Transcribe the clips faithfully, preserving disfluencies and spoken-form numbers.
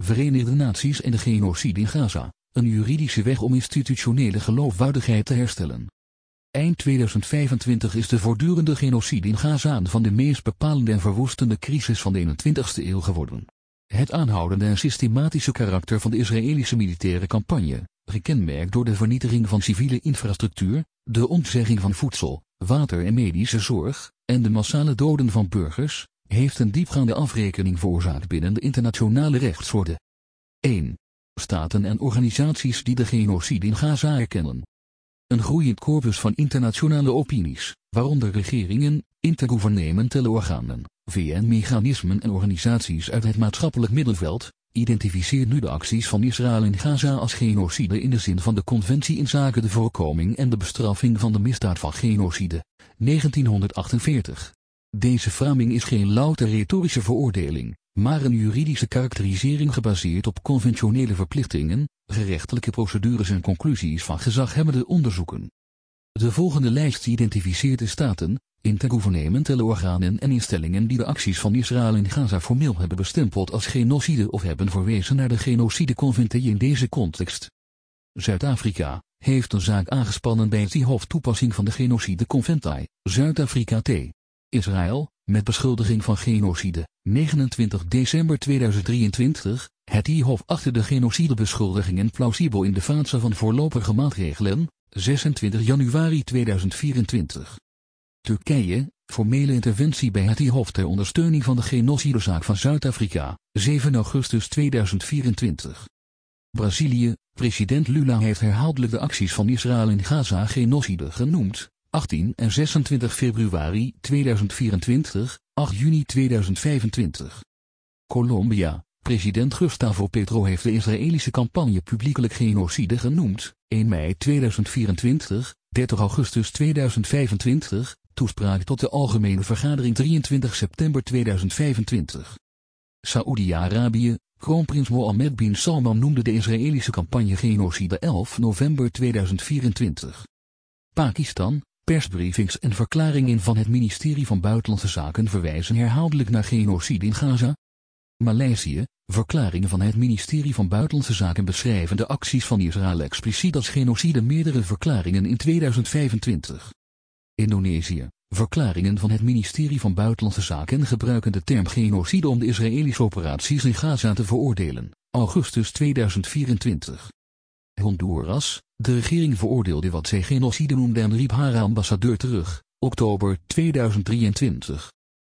Verenigde Naties en de genocide in Gaza, een juridische weg om institutionele geloofwaardigheid te herstellen. Eind tweeduizend vijfentwintig is de voortdurende genocide in Gaza een van de meest bepalende en verwoestende crisis van de eenentwintigste eeuw geworden. Het aanhoudende en systematische karakter van de Israëlische militaire campagne, gekenmerkt door de vernietiging van civiele infrastructuur, de ontzegging van voedsel, water en medische zorg, en de massale doden van burgers, heeft een diepgaande afrekening veroorzaakt binnen de internationale rechtsorde. één. Staten en organisaties die de genocide in Gaza erkennen. Een groeiend corpus van internationale opinies, waaronder regeringen, intergouvernementele organen, V N-mechanismen en organisaties uit het maatschappelijk middenveld, identificeert nu de acties van Israël in Gaza als genocide in de zin van de Conventie inzake de voorkoming en de bestraffing van de misdaad van genocide, negentienhonderdachtenveertig. Deze framing is geen louter retorische veroordeling, maar een juridische karakterisering gebaseerd op conventionele verplichtingen, gerechtelijke procedures en conclusies van gezaghebbende onderzoeken. De volgende lijst identificeert de staten, intergouvernementele organen en instellingen die de acties van Israël in Gaza formeel hebben bestempeld als genocide of hebben verwezen naar de genocideconventie in deze context. Zuid-Afrika heeft een zaak aangespannen bij het Hof toepassing van de genocideconventie, Zuid-Afrika T. Israël, met beschuldiging van genocide, negenentwintig december tweeduizend drieëntwintig, het I Hof achtte de genocidebeschuldigingen plausibel in de fase van voorlopige maatregelen, zesentwintig januari tweeduizend vierentwintig. Turkije, formele interventie bij het I Hof ter ondersteuning van de genocidezaak van Zuid-Afrika, zeven augustus tweeduizend vierentwintig. Brazilië, president Lula heeft herhaaldelijk de acties van Israël in Gaza genocide genoemd, achttien en zesentwintig februari tweeduizend vierentwintig, acht juni tweeduizend vijfentwintig. Colombia, president Gustavo Petro heeft de Israëlische campagne publiekelijk genocide genoemd, één mei tweeduizend vierentwintig, dertig augustus tweeduizend vijfentwintig, toespraak tot de Algemene Vergadering drieëntwintig september tweeduizend vijfentwintig. Saoedi-Arabië, kroonprins Mohammed bin Salman noemde de Israëlische campagne genocide elf november tweeduizend vierentwintig. Pakistan, persbriefings en verklaringen van het ministerie van Buitenlandse Zaken verwijzen herhaaldelijk naar genocide in Gaza. Maleisië, verklaringen van het ministerie van Buitenlandse Zaken beschrijven de acties van Israël expliciet als genocide, meerdere verklaringen in tweeduizend vijfentwintig. Indonesië, verklaringen van het ministerie van Buitenlandse Zaken gebruiken de term genocide om de Israëlische operaties in Gaza te veroordelen, augustus tweeduizend vierentwintig. Honduras, de regering veroordeelde wat zij genocide noemde en riep haar ambassadeur terug, oktober tweeduizend drieëntwintig.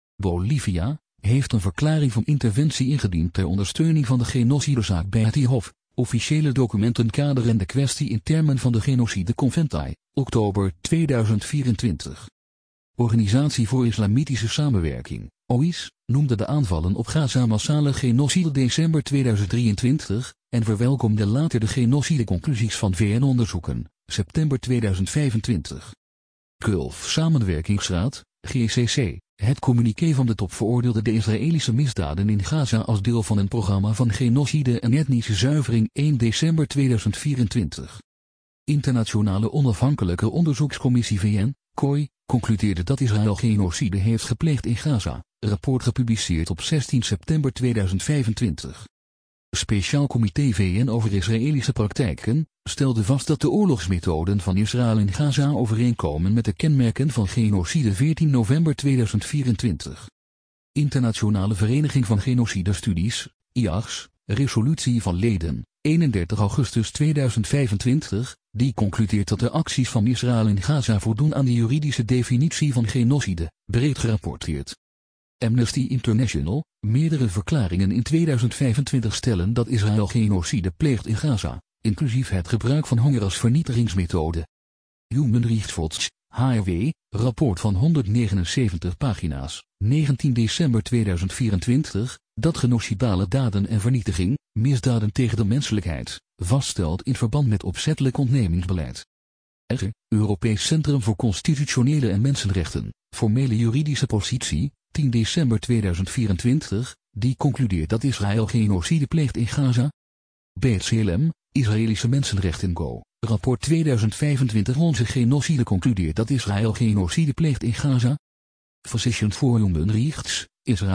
Bolivia heeft een verklaring van interventie ingediend ter ondersteuning van de genocidezaak bij het I Hof, officiële documenten kaderen de kwestie in termen van de genocideconventie, oktober tweeduizend vierentwintig. Organisatie voor Islamitische Samenwerking, O I S, noemde de aanvallen op Gaza massale genocide december tweeduizend drieëntwintig, en verwelkomde later de genocideconclusies van V N-onderzoeken, september tweeduizend vijfentwintig. Gulf Samenwerkingsraad, G C C, het communiqué van de top veroordeelde de Israëlische misdaden in Gaza als deel van een programma van genocide en etnische zuivering één december tweeduizend vierentwintig. Internationale Onafhankelijke Onderzoekscommissie V N, C O I, concludeerde dat Israël genocide heeft gepleegd in Gaza, rapport gepubliceerd op zestien september tweeduizend vijfentwintig. Speciaal Comité V N over Israëlische praktijken stelde vast dat de oorlogsmethoden van Israël in Gaza overeenkomen met de kenmerken van genocide veertien november tweeduizend vierentwintig. Internationale Vereniging van Genocide-studies, I A G S, resolutie van leden, eenendertig augustus tweeduizend vijfentwintig, die concludeert dat de acties van Israël in Gaza voldoen aan de juridische definitie van genocide, breed gerapporteerd. Amnesty International, meerdere verklaringen in tweeduizend vijfentwintig stellen dat Israël genocide pleegt in Gaza, inclusief het gebruik van honger als vernietigingsmethode. Human Rights Watch, H R W, rapport van honderdnegenenzeventig pagina's, negentien december tweeduizend vierentwintig, dat genocidale daden en vernietiging, misdaden tegen de menselijkheid, vaststelt in verband met opzettelijk ontnemingsbeleid. R. Europees Centrum voor Constitutionele en Mensenrechten, formele juridische positie, tien december tweeduizend vierentwintig, die concludeert dat Israël genocide pleegt in Gaza. B C L M, Israëlische Mensenrechten Go, rapport tweeduizend vijfentwintig. Onze genocide concludeert dat Israël genocide pleegt in Gaza. Physicians for Human Rights, Israël,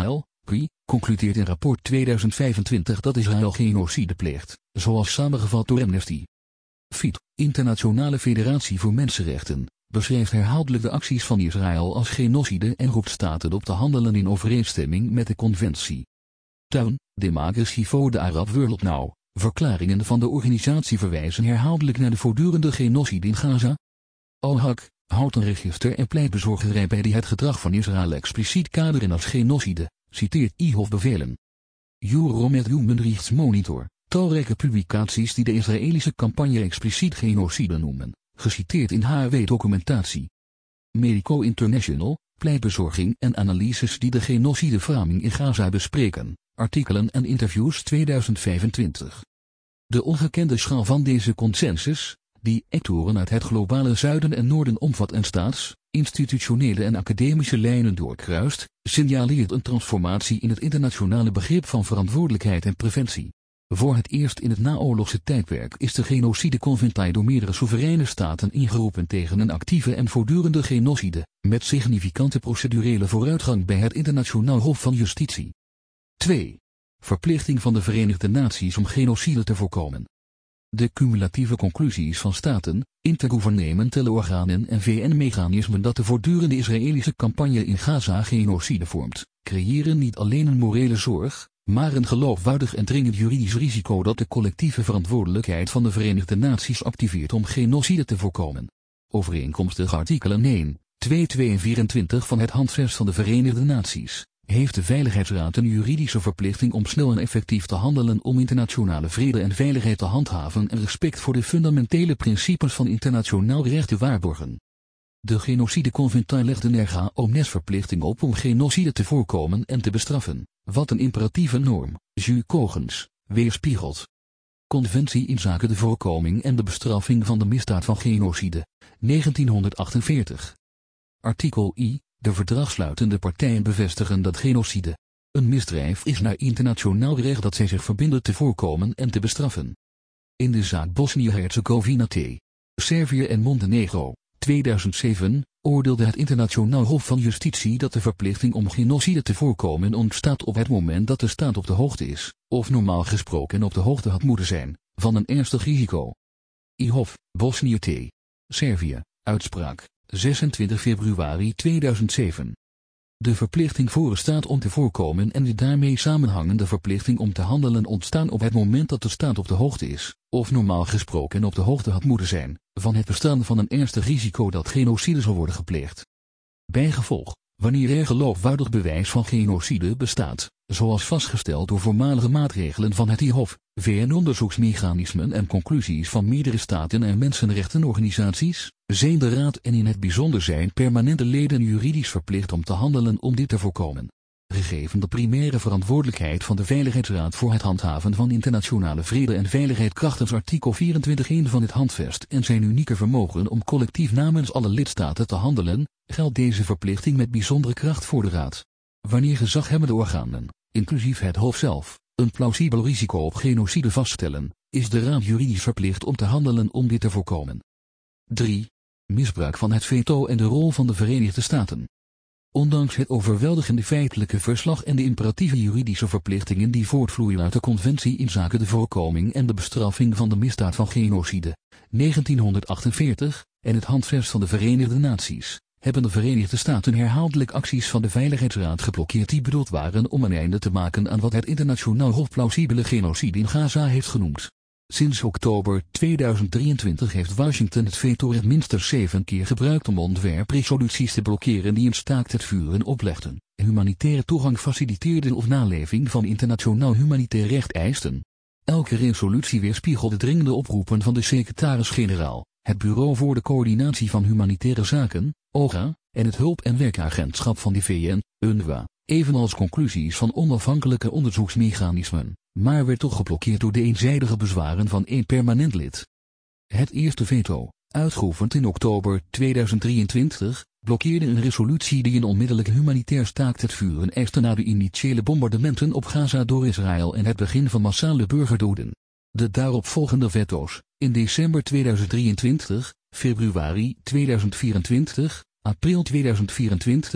P R I, concludeert in rapport tweeduizend vijfentwintig dat Israël genocide pleegt, zoals samengevat door Amnesty. F I T, Internationale Federatie voor Mensenrechten, beschrijft herhaaldelijk de acties van Israël als genocide en roept staten op te handelen in overeenstemming met de conventie. Tuin, Democracy de Arab World Now, verklaringen van de organisatie verwijzen herhaaldelijk naar de voortdurende genocide in Gaza. Al-Haq houdt een register en pleitbezorgerij bij die het gedrag van Israël expliciet kaderen als genocide, citeert I H O F bevelen. Euromed Human Rights Monitor, talrijke publicaties die de Israëlische campagne expliciet genocide noemen, geciteerd in H W-documentatie. Medico International, pleitbezorging en analyses die de genocideframing in Gaza bespreken, artikelen en interviews tweeduizend vijfentwintig. De ongekende schaal van deze consensus, die actoren uit het globale zuiden en noorden omvat en staats, institutionele en academische lijnen doorkruist, signaleert een transformatie in het internationale begrip van verantwoordelijkheid en preventie. Voor het eerst in het naoorlogse tijdperk is de genocideconventie door meerdere soevereine staten ingeroepen tegen een actieve en voortdurende genocide, met significante procedurele vooruitgang bij het Internationaal Hof van Justitie. twee. Verplichting van de Verenigde Naties om genocide te voorkomen. De cumulatieve conclusies van staten, intergouvernementele organen en V N-mechanismen dat de voortdurende Israëlische campagne in Gaza genocide vormt, creëren niet alleen een morele zorg, maar een geloofwaardig en dringend juridisch risico dat de collectieve verantwoordelijkheid van de Verenigde Naties activeert om genocide te voorkomen. Overeenkomstig artikelen één, twee, twee en vierentwintig van het Handvest van de Verenigde Naties, heeft de Veiligheidsraad een juridische verplichting om snel en effectief te handelen om internationale vrede en veiligheid te handhaven en respect voor de fundamentele principes van internationaal recht te waarborgen. De genocideconventie legt een erga omnes verplichting op om genocide te voorkomen en te bestraffen, wat een imperatieve norm, jus cogens, weerspiegelt. Conventie inzake de voorkoming en de bestraffing van de misdaad van genocide, negentienhonderdachtenveertig. Artikel I. De verdragsluitende partijen bevestigen dat genocide een misdrijf is naar internationaal recht dat zij zich verbinden te voorkomen en te bestraffen. In de zaak Bosnië-Herzegovina T. Servië en Montenegro, tweeduizend zeven, oordeelde het Internationaal Hof van Justitie dat de verplichting om genocide te voorkomen ontstaat op het moment dat de staat op de hoogte is, of normaal gesproken op de hoogte had moeten zijn, van een ernstig risico. I H O F, Bosnië T. Servië, uitspraak, zesentwintig februari tweeduizend zeven. De verplichting voor een staat om te voorkomen en de daarmee samenhangende verplichting om te handelen ontstaan op het moment dat de staat op de hoogte is, of normaal gesproken op de hoogte had moeten zijn, van het bestaan van een ernstig risico dat genocide zal worden gepleegd. Bijgevolg, wanneer er geloofwaardig bewijs van genocide bestaat, zoals vastgesteld door voormalige maatregelen van het I H O F, V N-onderzoeksmechanismen en conclusies van meerdere staten en mensenrechtenorganisaties, zijn de Raad en in het bijzonder zijn permanente leden juridisch verplicht om te handelen om dit te voorkomen. Gegeven de primaire verantwoordelijkheid van de Veiligheidsraad voor het handhaven van internationale vrede en veiligheid krachtens artikel vierentwintig punt één van het Handvest en zijn unieke vermogen om collectief namens alle lidstaten te handelen, geldt deze verplichting met bijzondere kracht voor de Raad. Wanneer gezaghebbende organen, inclusief het Hof zelf, een plausibel risico op genocide vaststellen, is de Raad juridisch verplicht om te handelen om dit te voorkomen. drie. Misbruik van het veto en de rol van de Verenigde Staten. Ondanks het overweldigende feitelijke verslag en de imperatieve juridische verplichtingen die voortvloeien uit de Conventie inzake de voorkoming en de bestraffing van de misdaad van genocide, negentienhonderdachtenveertig, en het Handvest van de Verenigde Naties, hebben de Verenigde Staten herhaaldelijk acties van de Veiligheidsraad geblokkeerd die bedoeld waren om een einde te maken aan wat het Internationaal Hof plausibele genocide in Gaza heeft genoemd. Sinds oktober tweeduizend drieëntwintig heeft Washington het vetorecht minstens zeven keer gebruikt om ontwerpresoluties te blokkeren die een staakt het vuren oplegden, humanitaire toegang faciliteerden of naleving van internationaal humanitair recht eisten. Elke resolutie weerspiegelde dringende oproepen van de secretaris-generaal, het Bureau voor de Coördinatie van Humanitaire Zaken, O G A, en het Hulp- en Werkagentschap van de V N, U N R W A, evenals conclusies van onafhankelijke onderzoeksmechanismen, maar werd toch geblokkeerd door de eenzijdige bezwaren van één permanent lid. Het eerste veto, uitgeoefend in oktober tweeduizend drieëntwintig, blokkeerde een resolutie die een onmiddellijk humanitair staakt het vuren eiste na de initiële bombardementen op Gaza door Israël en het begin van massale burgerdoden. De daaropvolgende veto's, in december tweeduizend drieëntwintig, februari tweeduizend vierentwintig, april tweeduizend vierentwintig,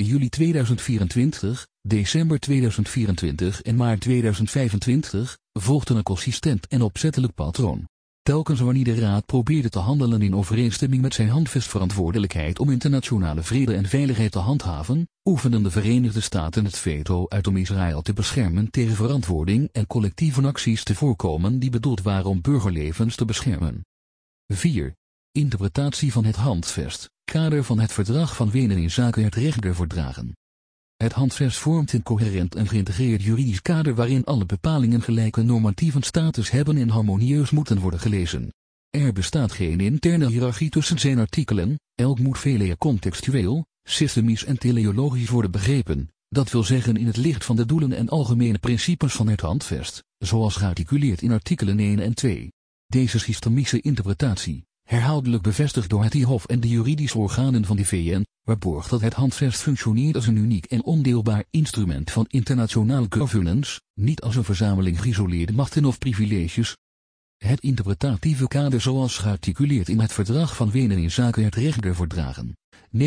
juli tweeduizend vierentwintig, december tweeduizend vierentwintig en maart tweeduizend vijfentwintig, volgde een consistent en opzettelijk patroon. Telkens wanneer de Raad probeerde te handelen in overeenstemming met zijn handvestverantwoordelijkheid om internationale vrede en veiligheid te handhaven, oefenden de Verenigde Staten het veto uit om Israël te beschermen tegen verantwoording en collectieve acties te voorkomen die bedoeld waren om burgerlevens te beschermen. vier. Interpretatie van het handvest, kader van het Verdrag van Wenen inzake het recht der verdragen. Het handvest vormt een coherent en geïntegreerd juridisch kader waarin alle bepalingen gelijke normatieve status hebben en harmonieus moeten worden gelezen. Er bestaat geen interne hiërarchie tussen zijn artikelen, elk moet veel contextueel, systemisch en teleologisch worden begrepen, dat wil zeggen in het licht van de doelen en algemene principes van het handvest, zoals gearticuleerd in artikelen één en twee. Deze systemische interpretatie, herhaaldelijk bevestigd door het I H O F en de juridische organen van de V N, waarborgt dat het handvest functioneert als een uniek en ondeelbaar instrument van internationale governance, niet als een verzameling geïsoleerde machten of privileges. Het interpretatieve kader zoals gearticuleerd in het Verdrag van Wenen inzake het recht der verdragen,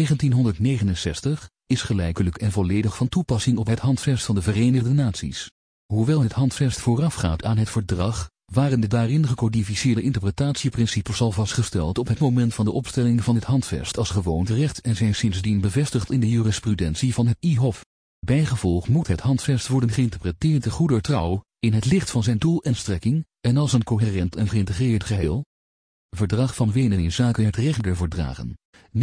negentienhonderdnegenenzestig, is gelijkelijk en volledig van toepassing op het handvest van de Verenigde Naties. Hoewel het handvest voorafgaat aan het verdrag, waren de daarin gecodificeerde interpretatieprincipes al vastgesteld op het moment van de opstelling van het handvest als gewoonterecht en zijn sindsdien bevestigd in de jurisprudentie van het I H O F. Bijgevolg moet het handvest worden geïnterpreteerd te goeder trouw, in het licht van zijn doel en strekking, en als een coherent en geïntegreerd geheel. Verdrag van Wenen inzake het recht der verdragen,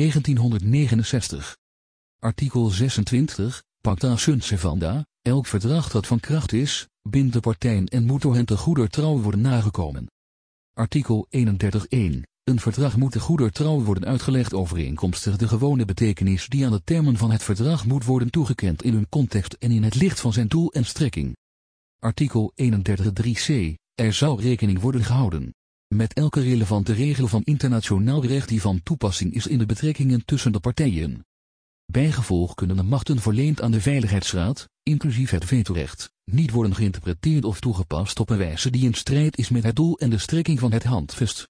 negentienhonderdnegenenzestig. Artikel zesentwintig, Pacta sunt servanda, elk verdrag dat van kracht is, bindt de partijen en moet door hen te goeder trouw worden nagekomen. Artikel eenendertig één. Een verdrag moet te goeder trouw worden uitgelegd overeenkomstig de gewone betekenis die aan de termen van het verdrag moet worden toegekend in hun context en in het licht van zijn doel en strekking. Artikel eenendertig drie c. Er zou rekening worden gehouden met elke relevante regel van internationaal recht die van toepassing is in de betrekkingen tussen de partijen. Bijgevolg kunnen de machten verleend aan de Veiligheidsraad, inclusief het vetorecht, niet worden geïnterpreteerd of toegepast op een wijze die in strijd is met het doel en de strekking van het handvest.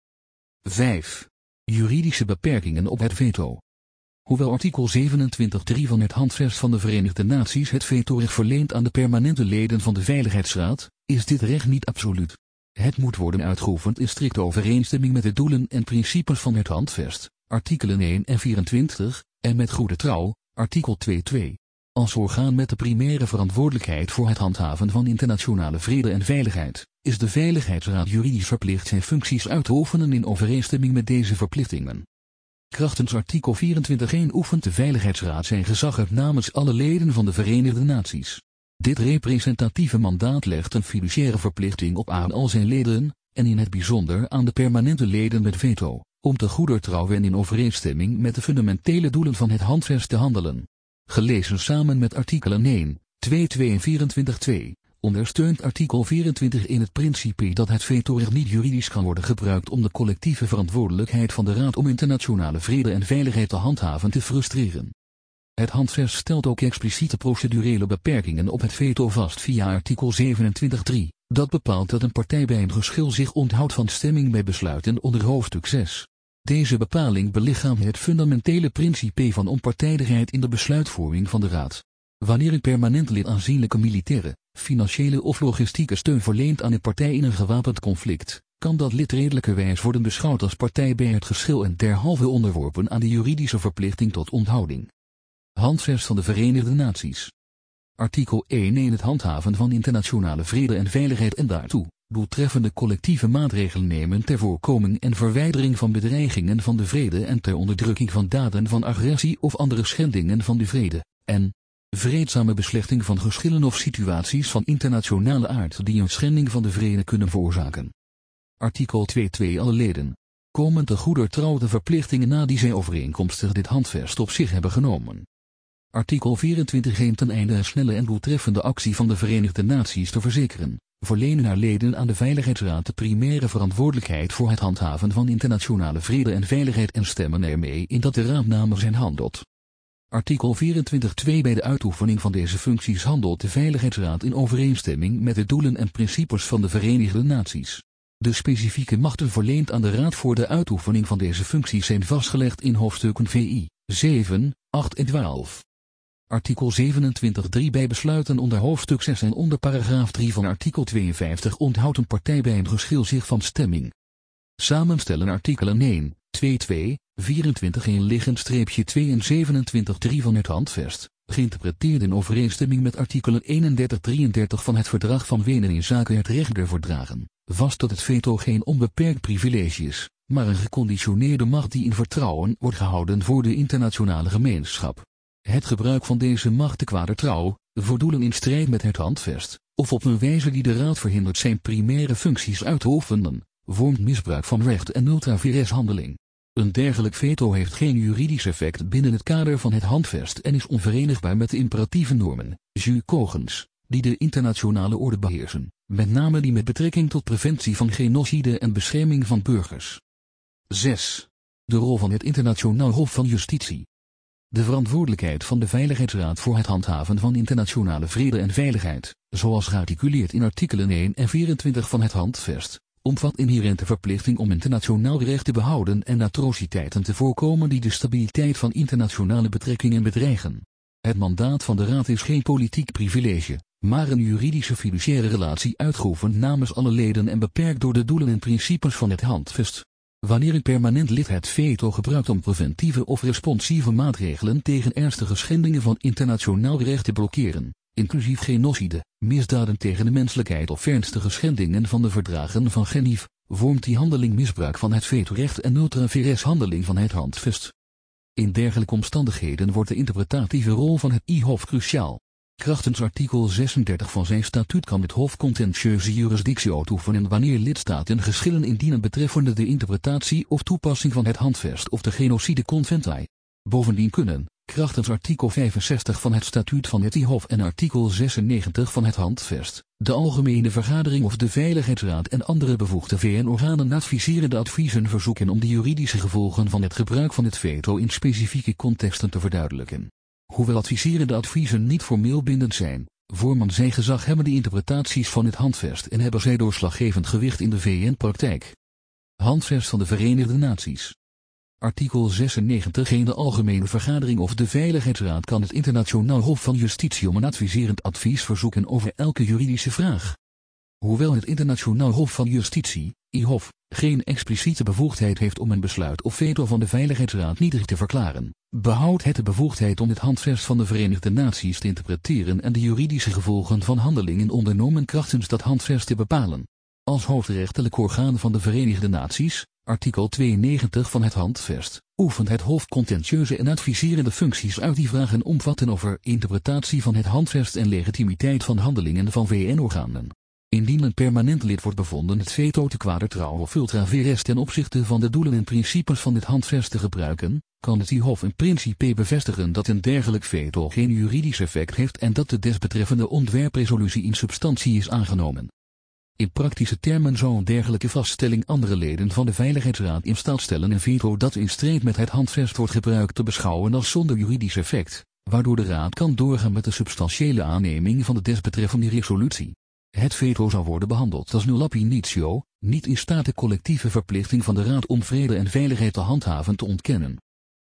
vijf. Juridische beperkingen op het veto. Hoewel artikel zevenentwintig drie van het Handvest van de Verenigde Naties het vetorecht verleent aan de permanente leden van de Veiligheidsraad, is dit recht niet absoluut. Het moet worden uitgeoefend in strikte overeenstemming met de doelen en principes van het Handvest, artikelen één en vierentwintig, en met goede trouw, artikel twee punt twee. Als orgaan met de primaire verantwoordelijkheid voor het handhaven van internationale vrede en veiligheid, is de Veiligheidsraad juridisch verplicht zijn functies uit te oefenen in overeenstemming met deze verplichtingen. Krachtens artikel vierentwintig één oefent de Veiligheidsraad zijn gezag uit namens alle leden van de Verenigde Naties. Dit representatieve mandaat legt een fiduciaire verplichting op aan al zijn leden, en in het bijzonder aan de permanente leden met veto, om te goeder trouw en in overeenstemming met de fundamentele doelen van het Handvest te handelen. Gelezen samen met artikelen één, twee, twee en vierentwintig twee, ondersteunt artikel vierentwintig in het principe dat het vetorecht niet juridisch kan worden gebruikt om de collectieve verantwoordelijkheid van de Raad om internationale vrede en veiligheid te handhaven te frustreren. Het Handvest stelt ook expliciete procedurele beperkingen op het veto vast via artikel zevenentwintig drie, dat bepaalt dat een partij bij een geschil zich onthoudt van stemming bij besluiten onder hoofdstuk zes. Deze bepaling belichaamt het fundamentele principe van onpartijdigheid in de besluitvorming van de Raad. Wanneer een permanent lid aanzienlijke militaire, financiële of logistieke steun verleent aan een partij in een gewapend conflict, kan dat lid redelijkerwijs worden beschouwd als partij bij het geschil en derhalve onderworpen aan de juridische verplichting tot onthouding. Handvest van de Verenigde Naties. Artikel één in het handhaven van internationale vrede en veiligheid en daartoe doeltreffende collectieve maatregelen nemen ter voorkoming en verwijdering van bedreigingen van de vrede en ter onderdrukking van daden van agressie of andere schendingen van de vrede, en vreedzame beslechting van geschillen of situaties van internationale aard die een schending van de vrede kunnen veroorzaken. Artikel twee punt twee Alle leden komen te goeder trouw de verplichtingen na die zij overeenkomstig dit handvest op zich hebben genomen. Artikel vierentwintig een ten einde een snelle en doeltreffende actie van de Verenigde Naties te verzekeren, verlenen haar leden aan de Veiligheidsraad de primaire verantwoordelijkheid voor het handhaven van internationale vrede en veiligheid en stemmen ermee in dat de Raad namens hen handelt. Artikel vierentwintig twee Bij de uitoefening van deze functies handelt de Veiligheidsraad in overeenstemming met de doelen en principes van de Verenigde Naties. De specifieke machten verleend aan de Raad voor de uitoefening van deze functies zijn vastgelegd in hoofdstukken V I, zeven, acht en twaalf. Artikel zevenentwintig punt drie bij besluiten onder hoofdstuk zes en onder paragraaf drie van artikel tweeënvijftig onthoudt een partij bij een geschil zich van stemming. Samenstellen artikelen één, twee, twee, vierentwintig één liggend streepje twee en zevenentwintig punt drie van het Handvest, geïnterpreteerd in overeenstemming met artikelen eenendertig drieëndertig van het Verdrag van Wenen in zaken het recht der verdragen, vast dat het veto geen onbeperkt privilege is, maar een geconditioneerde macht die in vertrouwen wordt gehouden voor de internationale gemeenschap. Het gebruik van deze macht te kwader trouw, voor doelen in strijd met het Handvest, of op een wijze die de Raad verhindert zijn primaire functies uit te oefenen, vormt misbruik van recht en ultra vires handeling. Een dergelijk veto heeft geen juridisch effect binnen het kader van het Handvest en is onverenigbaar met de imperatieve normen, jus cogens, die de internationale orde beheersen, met name die met betrekking tot preventie van genocide en bescherming van burgers. zes. De rol van het Internationaal Hof van Justitie. De verantwoordelijkheid van de Veiligheidsraad voor het handhaven van internationale vrede en veiligheid, zoals gearticuleerd in artikelen één en vierentwintig van het Handvest, omvat inherente verplichting om internationaal recht te behouden en atrociteiten te voorkomen die de stabiliteit van internationale betrekkingen bedreigen. Het mandaat van de Raad is geen politiek privilege, maar een juridische fiduciaire relatie uitgeoefend namens alle leden en beperkt door de doelen en principes van het Handvest. Wanneer een permanent lid het veto gebruikt om preventieve of responsieve maatregelen tegen ernstige schendingen van internationaal recht te blokkeren, inclusief genocide, misdaden tegen de menselijkheid of ernstige schendingen van de verdragen van Genève, vormt die handeling misbruik van het vetorecht en ultra vires handeling van het Handvest. In dergelijke omstandigheden wordt de interpretatieve rol van het I Hof cruciaal. Krachtens artikel zesendertig van zijn statuut kan het Hof contentieuze jurisdictie uitoefenen wanneer lidstaten geschillen indienen betreffende de interpretatie of toepassing van het Handvest of de genocide conventie. Bovendien kunnen, krachtens artikel vijfenzestig van het statuut van het I Hof en artikel zesennegentig van het Handvest, de Algemene Vergadering of de Veiligheidsraad en andere bevoegde V N-organen adviserende adviezen verzoeken om de juridische gevolgen van het gebruik van het veto in specifieke contexten te verduidelijken. Hoewel adviserende adviezen niet formeel bindend zijn, vormen zij gezaghebbende interpretaties van het Handvest en hebben zij doorslaggevend gewicht in de V N-praktijk. Handvest van de Verenigde Naties. Artikel zesennegentig in de Algemene Vergadering of de Veiligheidsraad kan het Internationaal Hof van Justitie om een adviserend advies verzoeken over elke juridische vraag. Hoewel het Internationaal Hof van Justitie, I Hof, geen expliciete bevoegdheid heeft om een besluit of veto van de Veiligheidsraad nietig te verklaren, behoudt het de bevoegdheid om het Handvest van de Verenigde Naties te interpreteren en de juridische gevolgen van handelingen ondernomen krachtens dat Handvest te bepalen. Als hoofdrechtelijk orgaan van de Verenigde Naties, artikel tweeënnegentig van het Handvest, oefent het Hof contentieuze en adviserende functies uit die vragen omvatten over interpretatie van het Handvest en legitimiteit van handelingen van V N-organen. Indien een permanent lid wordt bevonden het veto te kwader trouw of ultra vires ten opzichte van de doelen en principes van dit Handvest te gebruiken, kan het I Hof in principe bevestigen dat een dergelijk veto geen juridisch effect heeft en dat de desbetreffende ontwerpresolutie in substantie is aangenomen. In praktische termen zou een dergelijke vaststelling andere leden van de Veiligheidsraad in staat stellen een veto dat in strijd met het Handvest wordt gebruikt te beschouwen als zonder juridisch effect, waardoor de Raad kan doorgaan met de substantiële aanneming van de desbetreffende resolutie. Het veto zou worden behandeld als nul ab initio, niet in staat de collectieve verplichting van de Raad om vrede en veiligheid te handhaven te ontkennen.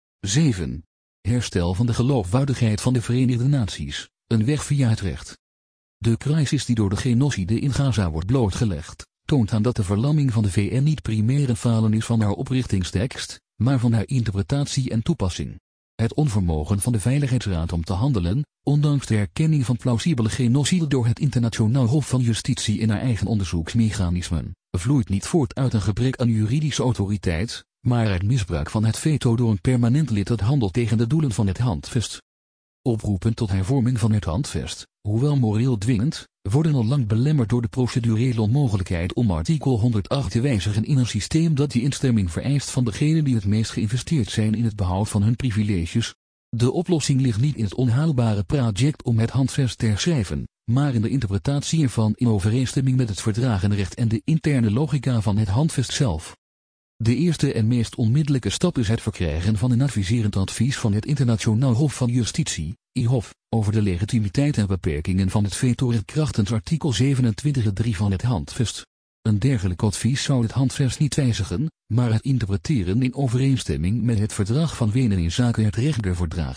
zeven. Herstel van de geloofwaardigheid van de Verenigde Naties, een weg via het recht. De crisis die door de genocide in Gaza wordt blootgelegd, toont aan dat de verlamming van de V N niet primair een falen is van haar oprichtingstekst, maar van haar interpretatie en toepassing. Het onvermogen van de Veiligheidsraad om te handelen, ondanks de erkenning van plausibele genocide door het Internationaal Hof van Justitie in haar eigen onderzoeksmechanismen, vloeit niet voort uit een gebrek aan juridische autoriteit, maar uit misbruik van het veto door een permanent lid dat handelt tegen de doelen van het Handvest. Oproepen tot hervorming van het Handvest, hoewel moreel dwingend, worden al lang belemmerd door de procedurele onmogelijkheid om artikel honderdacht te wijzigen in een systeem dat die instemming vereist van degenen die het meest geïnvesteerd zijn in het behoud van hun privileges. De oplossing ligt niet in het onhaalbare project om het Handvest te herschrijven, maar in de interpretatie ervan in overeenstemming met het verdragenrecht en de interne logica van het Handvest zelf. De eerste en meest onmiddellijke stap is het verkrijgen van een adviserend advies van het Internationaal Hof van Justitie, I Hof, over de legitimiteit en beperkingen van het vetorecht krachtens artikel zevenentwintig punt drie van het Handvest. Een dergelijk advies zou het Handvest niet wijzigen, maar het interpreteren in overeenstemming met het Verdrag van Wenen in zaken het recht der verdragen,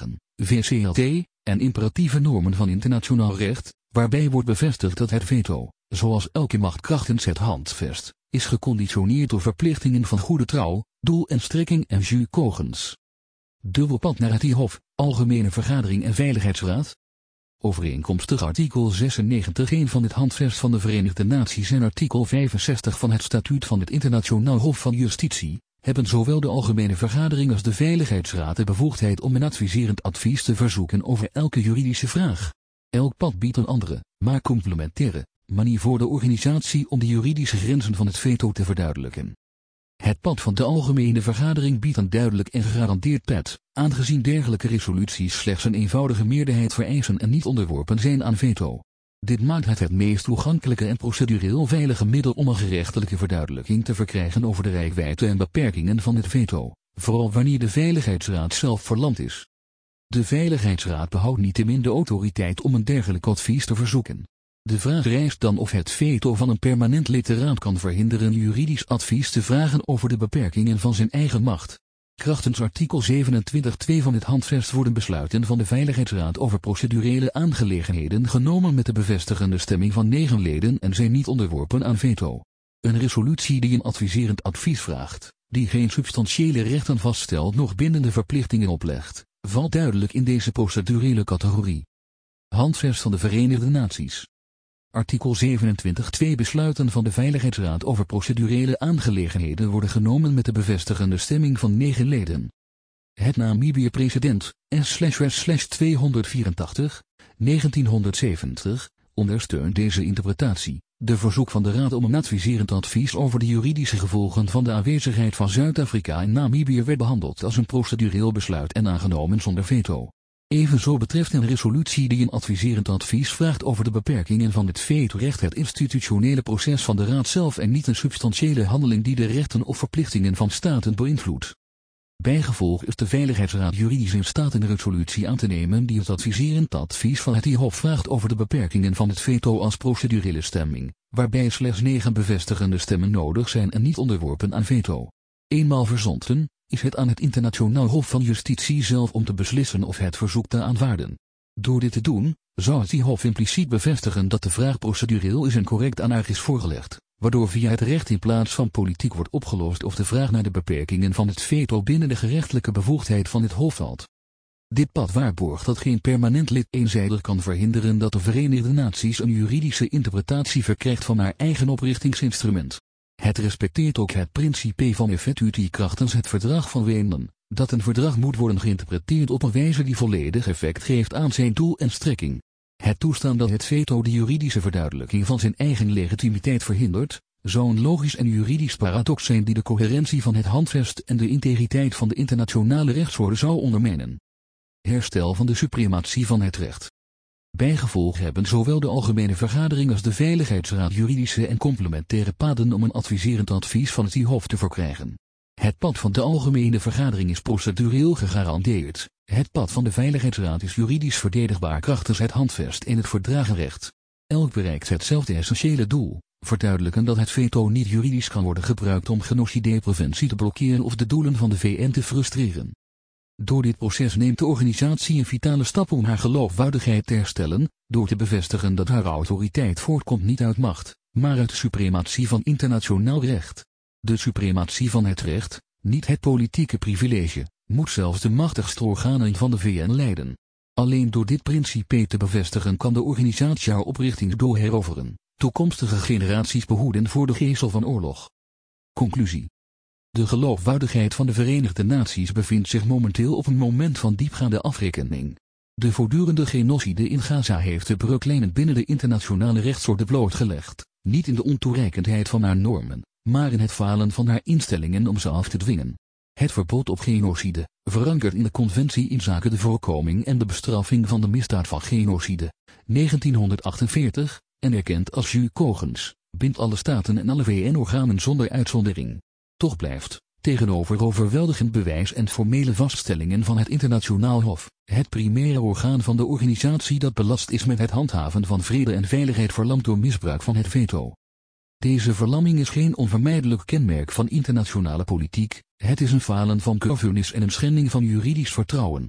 V C L T, en imperatieve normen van internationaal recht, waarbij wordt bevestigd dat het veto, zoals elke macht krachtens het handvest, is geconditioneerd door verplichtingen van goede trouw, doel en strekking en jus cogens. Dubbelpad naar het I H O F, Algemene Vergadering en Veiligheidsraad. Overeenkomstig artikel zesennegentig punt één van het Handvest van de Verenigde Naties en artikel vijfenzestig van het Statuut van het Internationaal Hof van Justitie, hebben zowel de Algemene Vergadering als de Veiligheidsraad de bevoegdheid om een adviserend advies te verzoeken over elke juridische vraag. Elk pad biedt een andere, maar complementaire, manier voor de organisatie om de juridische grenzen van het veto te verduidelijken. Het pad van de Algemene Vergadering biedt een duidelijk en gegarandeerd pad, aangezien dergelijke resoluties slechts een eenvoudige meerderheid vereisen en niet onderworpen zijn aan veto. Dit maakt het het meest toegankelijke en procedureel veilige middel om een gerechtelijke verduidelijking te verkrijgen over de reikwijdte en beperkingen van het veto, vooral wanneer de Veiligheidsraad zelf verlamd is. De Veiligheidsraad behoudt niettemin de autoriteit om een dergelijk advies te verzoeken. De vraag rijst dan of het veto van een permanent lid de raad kan verhinderen juridisch advies te vragen over de beperkingen van zijn eigen macht. Krachtens artikel zevenentwintig punt twee van het Handvest worden besluiten van de Veiligheidsraad over procedurele aangelegenheden genomen met de bevestigende stemming van negen leden en zijn niet onderworpen aan veto. Een resolutie die een adviserend advies vraagt, die geen substantiële rechten vaststelt noch bindende verplichtingen oplegt, valt duidelijk in deze procedurele categorie. Handvest van de Verenigde Naties. Artikel zevenentwintig punt twee Besluiten van de Veiligheidsraad over procedurele aangelegenheden worden genomen met de bevestigende stemming van negen leden. Het Namibië-precedent, S S tweehonderdvierentachtig, negentienhonderdzeventig, ondersteunt deze interpretatie. De verzoek van de Raad om een adviserend advies over de juridische gevolgen van de aanwezigheid van Zuid-Afrika en Namibië werd behandeld als een procedureel besluit en aangenomen zonder veto. Evenzo betreft een resolutie die een adviserend advies vraagt over de beperkingen van het vetorecht het institutionele proces van de Raad zelf en niet een substantiële handeling die de rechten of verplichtingen van staten beïnvloedt. Bijgevolg is de Veiligheidsraad juridisch in staat een resolutie aan te nemen die het adviserend advies van het I H O F vraagt over de beperkingen van het veto als procedurele stemming, waarbij slechts negen bevestigende stemmen nodig zijn en niet onderworpen aan veto. Eenmaal verzonden, is het aan het Internationaal Hof van Justitie zelf om te beslissen of het verzoek te aanvaarden. Door dit te doen, zou het I H O F impliciet bevestigen dat de vraag procedureel is en correct aan haar is voorgelegd, waardoor via het recht in plaats van politiek wordt opgelost of de vraag naar de beperkingen van het veto binnen de gerechtelijke bevoegdheid van het Hof valt. Dit pad waarborgt dat geen permanent lid eenzijdig kan verhinderen dat de Verenigde Naties een juridische interpretatie verkrijgt van haar eigen oprichtingsinstrument. Het respecteert ook het principe van effectuïteit krachtens het Verdrag van Wenen, dat een verdrag moet worden geïnterpreteerd op een wijze die volledig effect geeft aan zijn doel en strekking. Het toestaan dat het veto de juridische verduidelijking van zijn eigen legitimiteit verhindert, zou een logisch en juridisch paradox zijn die de coherentie van het handvest en de integriteit van de internationale rechtsorde zou ondermijnen. Herstel van de suprematie van het recht. Bijgevolg hebben zowel de Algemene Vergadering als de Veiligheidsraad juridische en complementaire paden om een adviserend advies van het I H O F te verkrijgen. Het pad van de Algemene Vergadering is procedureel gegarandeerd, het pad van de Veiligheidsraad is juridisch verdedigbaar krachtens het handvest en het verdragenrecht. Elk bereikt hetzelfde essentiële doel, verduidelijken dat het veto niet juridisch kan worden gebruikt om genocidepreventie te blokkeren of de doelen van de V N te frustreren. Door dit proces neemt de organisatie een vitale stap om haar geloofwaardigheid te herstellen, door te bevestigen dat haar autoriteit voortkomt niet uit macht, maar uit de suprematie van internationaal recht. De suprematie van het recht, niet het politieke privilege, moet zelfs de machtigste organen van de V N leiden. Alleen door dit principe te bevestigen kan de organisatie haar oprichtingsdoel heroveren, toekomstige generaties behoeden voor de geesel van oorlog. Conclusie. De geloofwaardigheid van de Verenigde Naties bevindt zich momenteel op een moment van diepgaande afrekening. De voortdurende genocide in Gaza heeft de breuklijnen binnen de internationale rechtsorde blootgelegd, niet in de ontoereikendheid van haar normen, maar in het falen van haar instellingen om ze af te dwingen. Het verbod op genocide, verankerd in de Conventie inzake de voorkoming en de bestraffing van de misdaad van genocide, negentienhonderdachtenveertig, en erkend als jus cogens, bindt alle staten en alle V N-organen zonder uitzondering. Toch blijft, tegenover overweldigend bewijs en formele vaststellingen van het Internationaal Hof, het primaire orgaan van de organisatie dat belast is met het handhaven van vrede en veiligheid verlamd door misbruik van het veto. Deze verlamming is geen onvermijdelijk kenmerk van internationale politiek, het is een falen van governance en een schending van juridisch vertrouwen.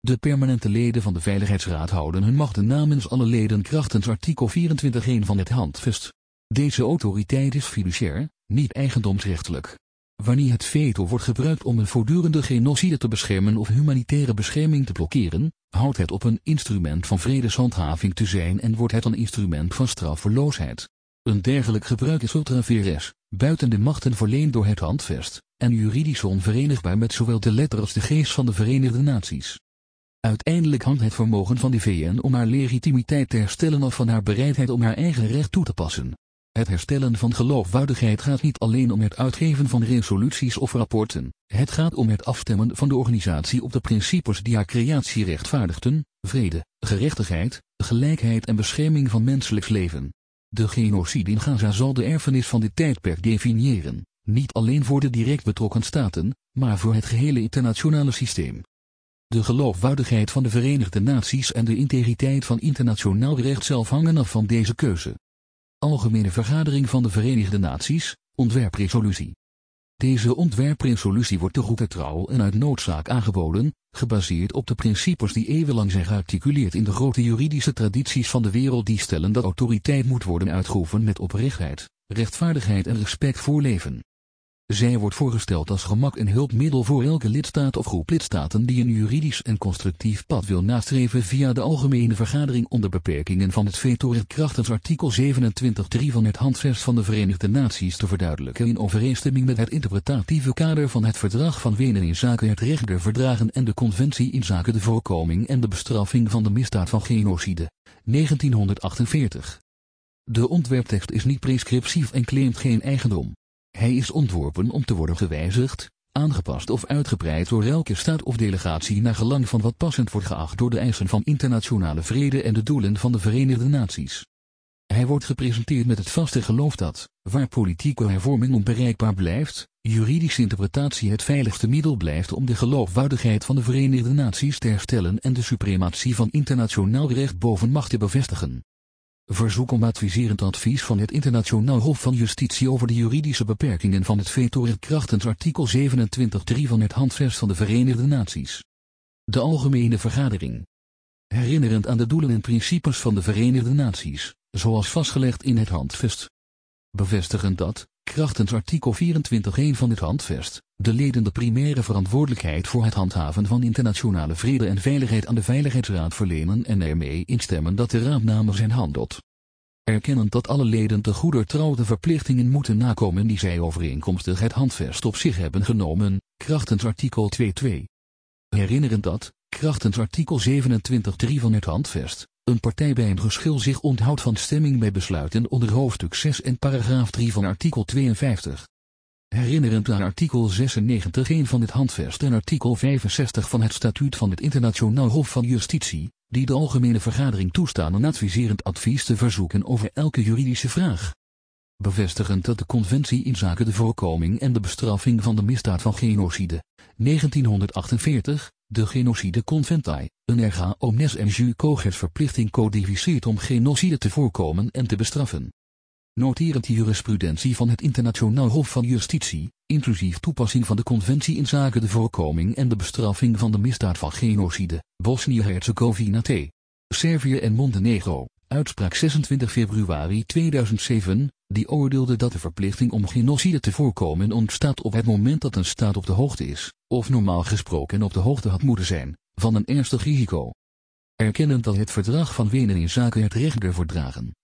De permanente leden van de Veiligheidsraad houden hun machten namens alle leden krachtens artikel vierentwintig punt één van het Handvest. Deze autoriteit is fiduciair, niet eigendomsrechtelijk. Wanneer het veto wordt gebruikt om een voortdurende genocide te beschermen of humanitaire bescherming te blokkeren, houdt het op een instrument van vredeshandhaving te zijn en wordt het een instrument van straffeloosheid. Een dergelijk gebruik is ultra vires, buiten de machten verleend door het Handvest, en juridisch onverenigbaar met zowel de letter als de geest van de Verenigde Naties. Uiteindelijk hangt het vermogen van de V N om haar legitimiteit te herstellen af van haar bereidheid om haar eigen recht toe te passen. Het herstellen van geloofwaardigheid gaat niet alleen om het uitgeven van resoluties of rapporten, het gaat om het afstemmen van de organisatie op de principes die haar creatie rechtvaardigden: vrede, gerechtigheid, gelijkheid en bescherming van menselijk leven. De genocide in Gaza zal de erfenis van dit tijdperk definiëren, niet alleen voor de direct betrokken staten, maar voor het gehele internationale systeem. De geloofwaardigheid van de Verenigde Naties en de integriteit van internationaal recht zelf hangen af van deze keuze. Algemene Vergadering van de Verenigde Naties, ontwerpresolutie. Deze ontwerpresolutie wordt te goede trouw en uit noodzaak aangeboden, gebaseerd op de principes die eeuwenlang zijn gearticuleerd in de grote juridische tradities van de wereld die stellen dat autoriteit moet worden uitgeoefend met oprechtheid, rechtvaardigheid en respect voor leven. Zij wordt voorgesteld als gemak en hulpmiddel voor elke lidstaat of groep lidstaten die een juridisch en constructief pad wil nastreven via de Algemene Vergadering onder beperkingen van het vetorecht krachtens artikel zevenentwintig punt drie van het Handvest van de Verenigde Naties te verduidelijken in overeenstemming met het interpretatieve kader van het Verdrag van Wenen inzake het recht der verdragen en de Conventie inzake de voorkoming en de bestraffing van de misdaad van genocide, negentienhonderdachtenveertig. De ontwerptekst is niet prescriptief en claimt geen eigendom. Hij is ontworpen om te worden gewijzigd, aangepast of uitgebreid door elke staat of delegatie naar gelang van wat passend wordt geacht door de eisen van internationale vrede en de doelen van de Verenigde Naties. Hij wordt gepresenteerd met het vaste geloof dat, waar politieke hervorming onbereikbaar blijft, juridische interpretatie het veiligste middel blijft om de geloofwaardigheid van de Verenigde Naties te herstellen en de suprematie van internationaal recht boven macht te bevestigen. Verzoek om adviserend advies van het Internationaal Hof van Justitie over de juridische beperkingen van het vetorecht krachtens artikel zevenentwintig punt drie van het Handvest van de Verenigde Naties. De Algemene Vergadering. Herinnerend aan de doelen en principes van de Verenigde Naties, zoals vastgelegd in het Handvest. Bevestigend dat, krachtens artikel vierentwintig punt één van het Handvest, de leden de primaire verantwoordelijkheid voor het handhaven van internationale vrede en veiligheid aan de Veiligheidsraad verlenen en ermee instemmen dat de Raad namens hen handelt. Erkennend dat alle leden te goeder trouw de verplichtingen moeten nakomen die zij overeenkomstig het Handvest op zich hebben genomen, krachtens artikel twee punt twee. Herinnerend dat, krachtens artikel zevenentwintig punt drie van het Handvest, een partij bij een geschil zich onthoudt van stemming bij besluiten onder hoofdstuk zes en paragraaf drie van artikel tweeënvijftig. Herinnerend aan artikel zesennegentig punt één van het Handvest en artikel vijfenzestig van het Statuut van het Internationaal Hof van Justitie, die de Algemene Vergadering toestaan een adviserend advies te verzoeken over elke juridische vraag. Bevestigend dat de Conventie inzake de voorkoming en de bestraffing van de misdaad van genocide, negentienhonderdachtenveertig, de Genocide Conventie, een erga omnes en jus cogens verplichting codificeert om genocide te voorkomen en te bestraffen. Noterend de jurisprudentie van het Internationaal Hof van Justitie, inclusief toepassing van de Conventie inzake de voorkoming en de bestraffing van de misdaad van genocide, Bosnië-Herzegovina T. Servië en Montenegro, uitspraak zesentwintig februari tweeduizend zeven, die oordeelde dat de verplichting om genocide te voorkomen ontstaat op het moment dat een staat op de hoogte is, of normaal gesproken op de hoogte had moeten zijn, van een ernstig risico. Erkennend dat het Verdrag van Wenen inzake het recht der verdragen,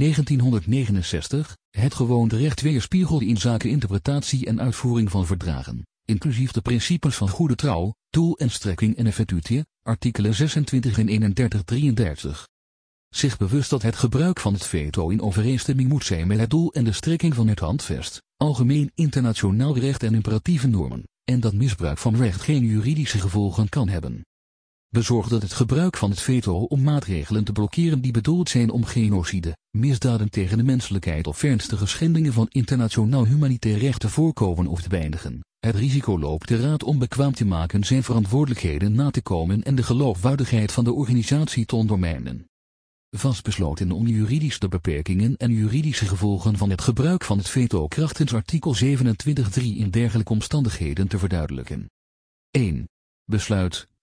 negentienhonderdnegenenzestig, het gewoonte recht weerspiegelde inzake interpretatie en uitvoering van verdragen, inclusief de principes van goede trouw, doel en strekking en effectutie, artikelen zesentwintig en eenendertig drieëndertig. Zich bewust dat het gebruik van het veto in overeenstemming moet zijn met het doel en de strekking van het Handvest, algemeen internationaal recht en imperatieve normen, en dat misbruik van recht geen juridische gevolgen kan hebben. Bezorgd dat het gebruik van het veto om maatregelen te blokkeren die bedoeld zijn om genocide, misdaden tegen de menselijkheid of ernstige schendingen van internationaal humanitair recht te voorkomen of te beëindigen, het risico loopt de Raad onbekwaam te maken zijn verantwoordelijkheden na te komen en de geloofwaardigheid van de organisatie te ondermijnen. Vastbesloten om juridisch de beperkingen en juridische gevolgen van het gebruik van het veto krachtens artikel zevenentwintig punt drie in dergelijke omstandigheden te verduidelijken. één. Besluit.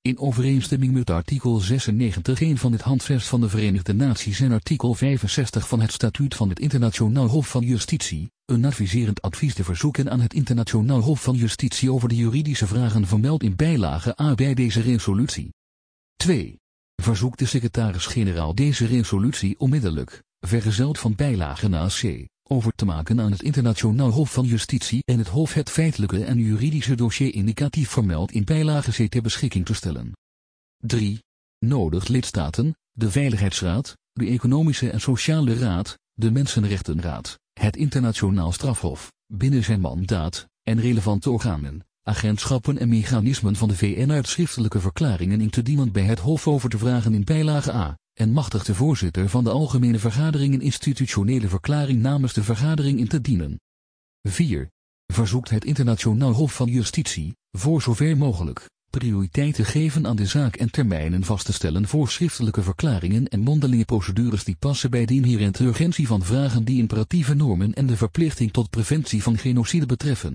In overeenstemming met artikel zesennegentig punt één van het Handvest van de Verenigde Naties en artikel vijfenzestig van het Statuut van het Internationaal Hof van Justitie, een adviserend advies te verzoeken aan het Internationaal Hof van Justitie over de juridische vragen vermeld in bijlage A bij deze resolutie. twee. Verzoekt de secretaris-generaal deze resolutie onmiddellijk, vergezeld van bijlage A C, over te maken aan het Internationaal Hof van Justitie en het Hof het feitelijke en juridische dossier indicatief vermeld in bijlage C ter beschikking te stellen. drie. Nodigt lidstaten, de Veiligheidsraad, de Economische en Sociale Raad, de Mensenrechtenraad, het Internationaal Strafhof, binnen zijn mandaat, en relevante organen, agentschappen en mechanismen van de V N uit schriftelijke verklaringen in te dienen bij het Hof over te vragen in bijlage A, en machtigt de voorzitter van de Algemene Vergadering een institutionele verklaring namens de vergadering in te dienen. vier. Verzoekt het Internationaal Hof van Justitie, voor zover mogelijk, prioriteit te geven aan de zaak en termijnen vast te stellen voor schriftelijke verklaringen en mondelinge procedures die passen bij de inherente urgentie van vragen die imperatieve normen en de verplichting tot preventie van genocide betreffen.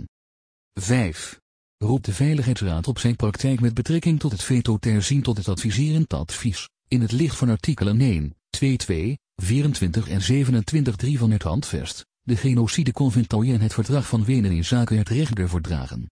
vijf. Roept de Veiligheidsraad op zijn praktijk met betrekking tot het veto te herzien tot het adviserend advies, in het licht van artikelen één, twee, twee, vierentwintig en zevenentwintig drie van het Handvest, de Genocideconventie en het Verdrag van Wenen in zaken het recht der verdragen.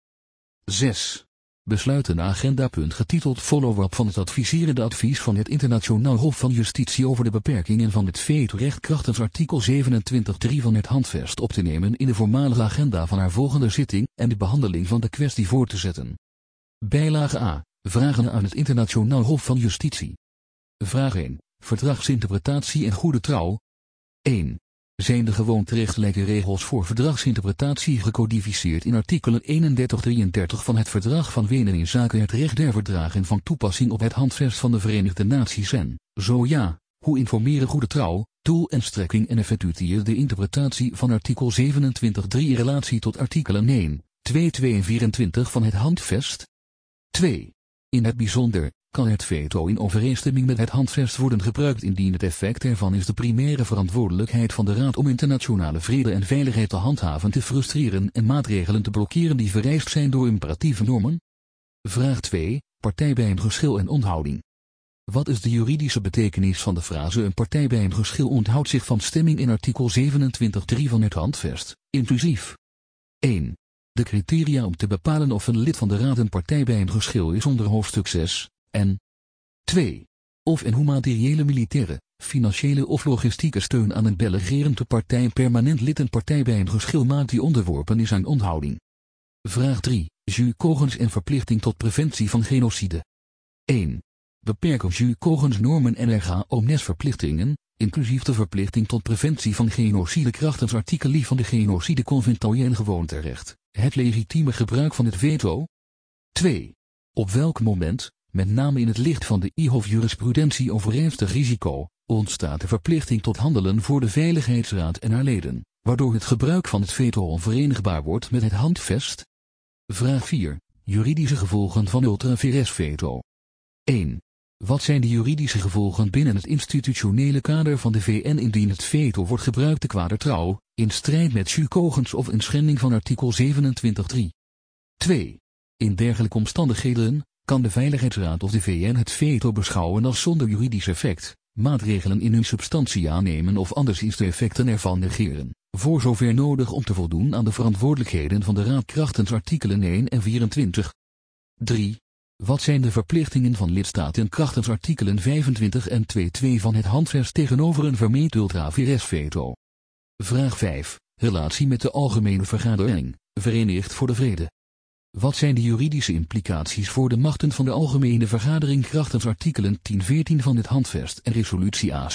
zes. Besluit een agendapunt getiteld Follow-up van het adviserende advies van het Internationaal Hof van Justitie over de beperkingen van het vetorecht krachtens artikel zevenentwintig drie van het Handvest op te nemen in de voormalige agenda van haar volgende zitting en de behandeling van de kwestie voor te zetten. Bijlage A. Vragen aan het Internationaal Hof van Justitie. Vraag één. Verdragsinterpretatie en goede trouw. één. Zijn de gewoonterechtelijke regels voor verdragsinterpretatie gecodificeerd in artikelen eenendertig tot drieëndertig van het Verdrag van Wenen in zaken het recht der verdragen van toepassing op het Handvest van de Verenigde Naties en, zo ja, hoe informeren goede trouw, doel en strekking en effectueer de interpretatie van artikel zevenentwintig drie in relatie tot artikelen één, twee, twee en vierentwintig van het Handvest? twee. In het bijzonder kan het veto in overeenstemming met het Handvest worden gebruikt indien het effect ervan is de primaire verantwoordelijkheid van de Raad om internationale vrede en veiligheid te handhaven te frustreren en maatregelen te blokkeren die vereist zijn door imperatieve normen? Vraag twee. Partij bij een geschil en onthouding. Wat is de juridische betekenis van de frase een partij bij een geschil onthoudt zich van stemming in artikel zevenentwintig drie van het Handvest, inclusief één. De criteria om te bepalen of een lid van de Raad een partij bij een geschil is onder hoofdstuk zes, en twee. Of en hoe materiële militaire, financiële of logistieke steun aan een belligerende partij een permanent lid een partij bij een geschil maakt die onderworpen is aan onthouding. Vraag drie. Jus cogens en verplichting tot preventie van genocide. één. Beperken jus cogens normen en erga omnes verplichtingen, inclusief de verplichting tot preventie van genocide krachtens artikel I van de Genocideconventie en gewoonterecht, het legitieme gebruik van het veto? twee. Op welk moment, met name in het licht van de I H O F-jurisprudentie over ernstig risico, ontstaat de verplichting tot handelen voor de Veiligheidsraad en haar leden, waardoor het gebruik van het veto onverenigbaar wordt met het Handvest? Vraag vier. Juridische gevolgen van ultra vires veto. één. Wat zijn de juridische gevolgen binnen het institutionele kader van de V N indien het veto wordt gebruikt te kwader trouw, in strijd met jus cogens of in schending van artikel zevenentwintig drie? twee. In dergelijke omstandigheden kan de Veiligheidsraad of de V N het veto beschouwen als zonder juridisch effect, maatregelen in hun substantie aannemen of anderszins de effecten ervan negeren, voor zover nodig om te voldoen aan de verantwoordelijkheden van de Raad krachtens artikelen één en vierentwintig. drie. Wat zijn de verplichtingen van lidstaten krachtens artikelen vijfentwintig en twee twee van het Handvest tegenover een vermeend ultra vires veto? Vraag vijf. Relatie met de Algemene Vergadering, Verenigd voor de Vrede. Wat zijn de juridische implicaties voor de machten van de Algemene Vergadering krachtens artikelen tien veertien van het Handvest en resolutie A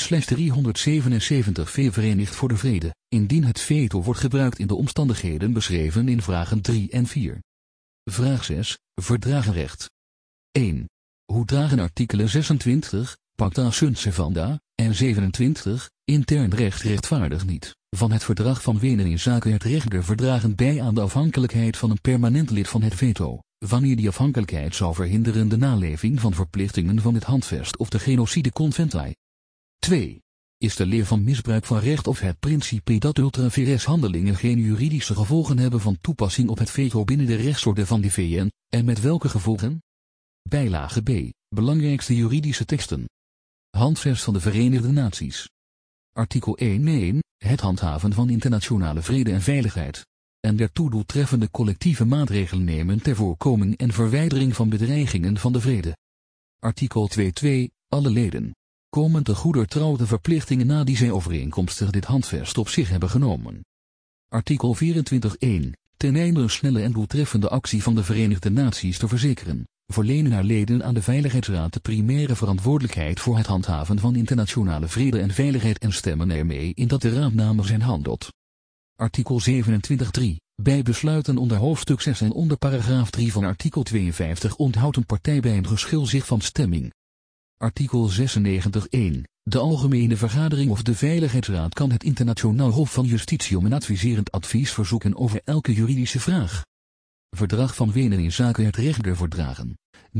driehonderdzevenenzeventig v Verenigd voor de Vrede, indien het veto wordt gebruikt in de omstandigheden beschreven in vragen drie en vier? Vraag zes. Verdragenrecht. één. Hoe dragen artikelen zesentwintig, Pacta sunt servanda, en zevenentwintig, intern recht rechtvaardig niet, van het Verdrag van Wenen in zaken het recht der verdragen bij aan de afhankelijkheid van een permanent lid van het veto, wanneer die afhankelijkheid zou verhinderen de naleving van verplichtingen van het Handvest of de Genocideconventie? twee. Is de leer van misbruik van recht of het principe dat ultra vires handelingen geen juridische gevolgen hebben van toepassing op het veto binnen de rechtsorde van de V N, en met welke gevolgen? Bijlage B. Belangrijkste juridische teksten. Handvest van de Verenigde Naties. Artikel één één. Het handhaven van internationale vrede en veiligheid. En daartoe doeltreffende collectieve maatregelen nemen ter voorkoming en verwijdering van bedreigingen van de vrede. Artikel twee twee. Alle leden komen te goeder trouw de verplichtingen na die zij overeenkomstig dit handvest op zich hebben genomen. Artikel vierentwintig één. Ten einde een snelle en doeltreffende actie van de Verenigde Naties te verzekeren, verlenen haar leden aan de Veiligheidsraad de primaire verantwoordelijkheid voor het handhaven van internationale vrede en veiligheid en stemmen ermee in dat de Raad namens hen handelt. Artikel zevenentwintig drie. Bij besluiten onder hoofdstuk zes en onder paragraaf drie van artikel tweeënvijftig onthoudt een partij bij een geschil zich van stemming. Artikel zesennegentig één. De Algemene Vergadering of de Veiligheidsraad kan het Internationaal Hof van Justitie om een adviserend advies verzoeken over elke juridische vraag. Verdrag van Wenen in zaken het recht der verdragen.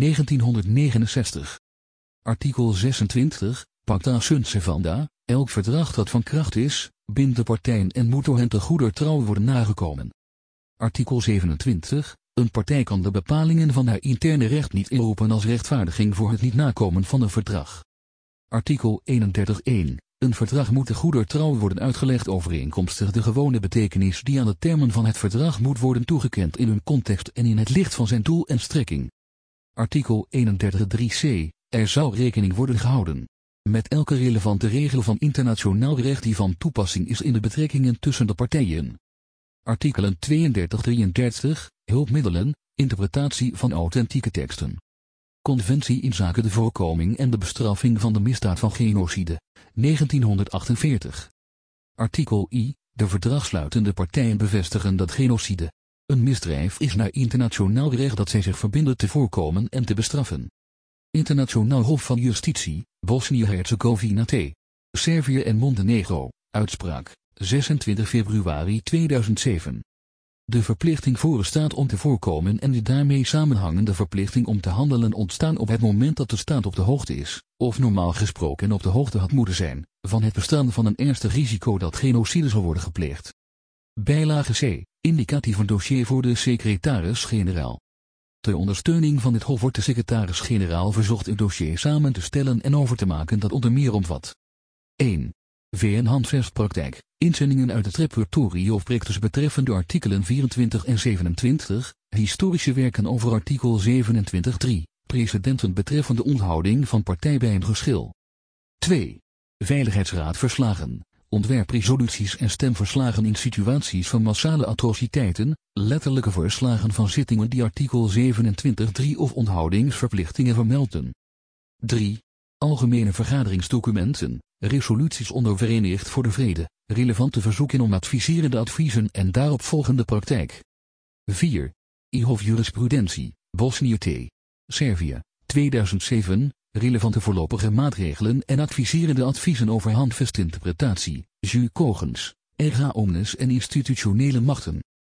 negentienhonderdnegenenzestig. Artikel zesentwintig. Pacta sunt servanda. Elk verdrag dat van kracht is, bindt de partijen en moet door hen te goeder trouw worden nagekomen. Artikel zevenentwintig. Een partij kan de bepalingen van haar interne recht niet inroepen als rechtvaardiging voor het niet nakomen van een verdrag. Artikel eenendertig één. Een verdrag moet te goeder trouw worden uitgelegd overeenkomstig de gewone betekenis die aan de termen van het verdrag moet worden toegekend in hun context en in het licht van zijn doel en strekking. Artikel eenendertig drie c. Er zou rekening worden gehouden met elke relevante regel van internationaal recht die van toepassing is in de betrekkingen tussen de partijen. Artikelen tweeëndertig drieëndertig. Hulpmiddelen, interpretatie van authentieke teksten. Conventie inzake de voorkoming en de bestraffing van de misdaad van genocide, negentienhonderdachtenveertig. Artikel I. De verdragsluitende partijen bevestigen dat genocide een misdrijf is naar internationaal recht dat zij zich verbinden te voorkomen en te bestraffen. Internationaal Hof van Justitie, Bosnië-Herzegovina T. Servië en Montenegro, uitspraak, zesentwintig februari tweeduizendzeven. De verplichting voor een staat om te voorkomen en de daarmee samenhangende verplichting om te handelen ontstaan op het moment dat de staat op de hoogte is, of normaal gesproken op de hoogte had moeten zijn, van het bestaan van een ernstig risico dat genocide zal worden gepleegd. Bijlage C. Indicatief een dossier voor de secretaris-generaal. Ter ondersteuning van dit hof wordt de secretaris-generaal verzocht een dossier samen te stellen en over te maken dat onder meer omvat. één. V N-handvestpraktijk, inzendingen uit het repertorie of projecten betreffende artikelen vierentwintig en zevenentwintig, historische werken over artikel zevenentwintig drie, precedenten betreffende onthouding van partij bij een geschil. twee. Veiligheidsraad verslagen, ontwerpresoluties en stemverslagen in situaties van massale atrociteiten, letterlijke verslagen van zittingen die artikel zevenentwintig drie of onthoudingsverplichtingen vermelden. drie. Algemene vergaderingsdocumenten, resoluties onder Verenigd voor de Vrede, relevante verzoeken om adviserende adviezen en daaropvolgende praktijk. vier. I Hof Jurisprudentie, Bosnië T. Servië, tweeduizend zeven, relevante voorlopige maatregelen en adviserende adviezen over handvestinterpretatie, jus cogens, erga omnes en institutionele machten.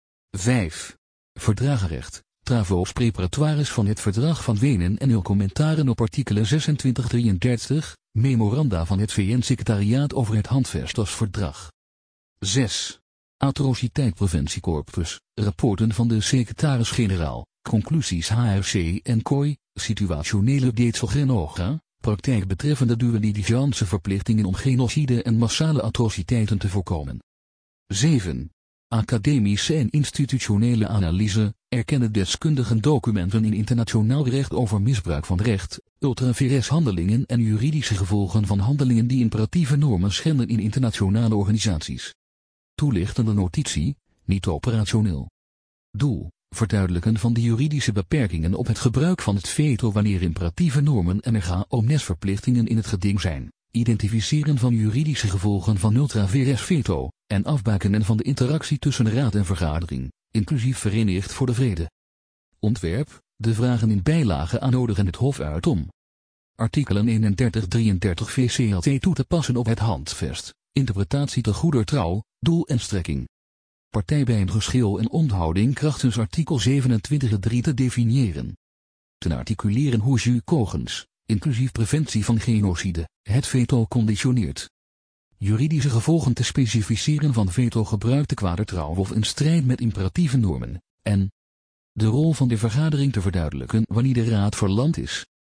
vijf. Verdragenrecht, travaux preparatoires van het Verdrag van Wenen en uw commentaren op artikelen zesentwintig drieëndertig, memoranda van het V N-secretariaat over het handvest als verdrag. zes. Atrociteitpreventiecorpus, rapporten van de secretaris-generaal, conclusies H R C en C O I, situationele updates Genoga, praktijk betreffende due diligence verplichtingen om genocide en massale atrociteiten te voorkomen. zeven. Academische en institutionele analyse, erkennen deskundigen documenten in internationaal recht over misbruik van recht, ultra-vires handelingen en juridische gevolgen van handelingen die imperatieve normen schenden in internationale organisaties. Toelichtende notitie, niet operationeel. Doel, verduidelijken van de juridische beperkingen op het gebruik van het veto wanneer imperatieve normen en erga omnes verplichtingen in het geding zijn, identificeren van juridische gevolgen van ultra-vires veto, en afbakenen van de interactie tussen raad en vergadering, inclusief Verenigd voor de Vrede. Ontwerp, de vragen in bijlage aanodigen het Hof uit om artikelen eenendertig drieëndertig V C L T toe te passen op het handvest, interpretatie te goeder trouw, doel en strekking. Partij bij een geschil en onthouding krachtens artikel zevenentwintig drie te definiëren. Ten articuleren hoe jus cogens, inclusief preventie van genocide, het veto conditioneert. Juridische gevolgen te specificeren van veto gebruik te kwader trouw of in strijd met imperatieve normen, en De rol van de vergadering te verduidelijken wanneer de Raad verlamd is,